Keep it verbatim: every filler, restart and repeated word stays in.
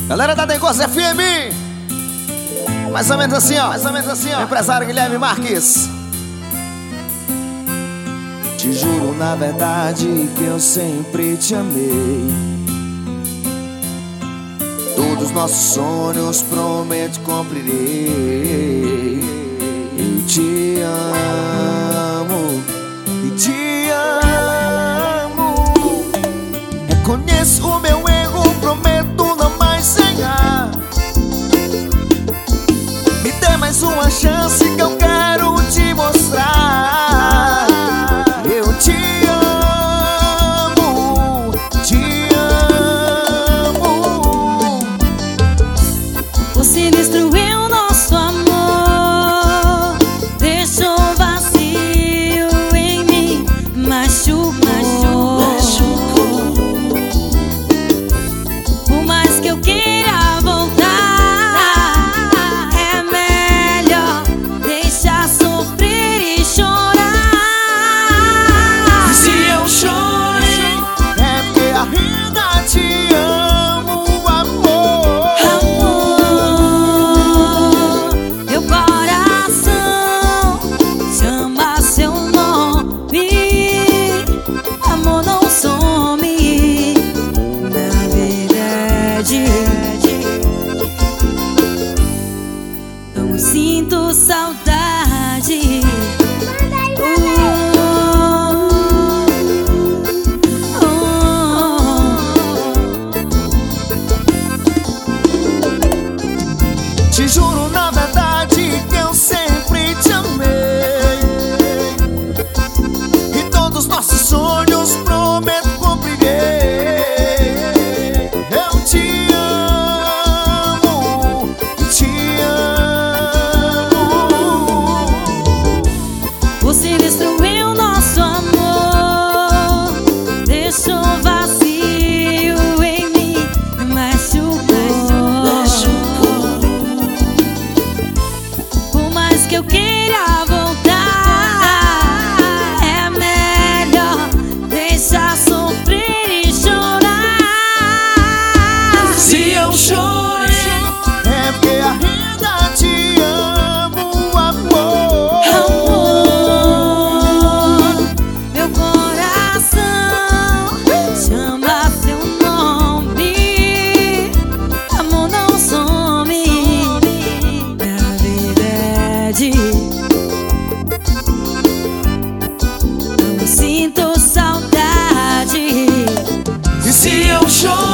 Galera da Dengosa F M, mais ou menos assim, ó, mais ou menos assim, ó. Empresário Guilherme Marques. Te juro na verdade que eu sempre te amei. Todos nossos sonhos prometo cumprirei. Eu te amo e te amo. Reconheço o meu erro, prometo não mais errar. Me dê mais uma chance que eu quero te mostrar. Eu te amo, te amo. Você destruiu nosso amor, deixou vazio em mim, machucou, machucou. Por mais que eu queira voltar, é melhor deixar sofrer e chorar. Se eu chorei, é porque ainda te amo, amor. Amor, meu coração chama seu nome. Amor não some, na verdade. Não sinto saudade. Uh, uh, Te juro na verdade que eu sempre te amei. E todos nossos sonhos prometo cumprirei. Eu te amo, te amo. Você destruiu nosso amor, deixou vazio em mim, machucou, machucou. Por mais que eu queira voltar, é melhor deixar sofrer e chorar. Se eu chorei, é porque ainda te amo, amor. Amor, meu coração chama seu nome. Amor não some, na verdade. Não sinto saudade. E se eu chorei,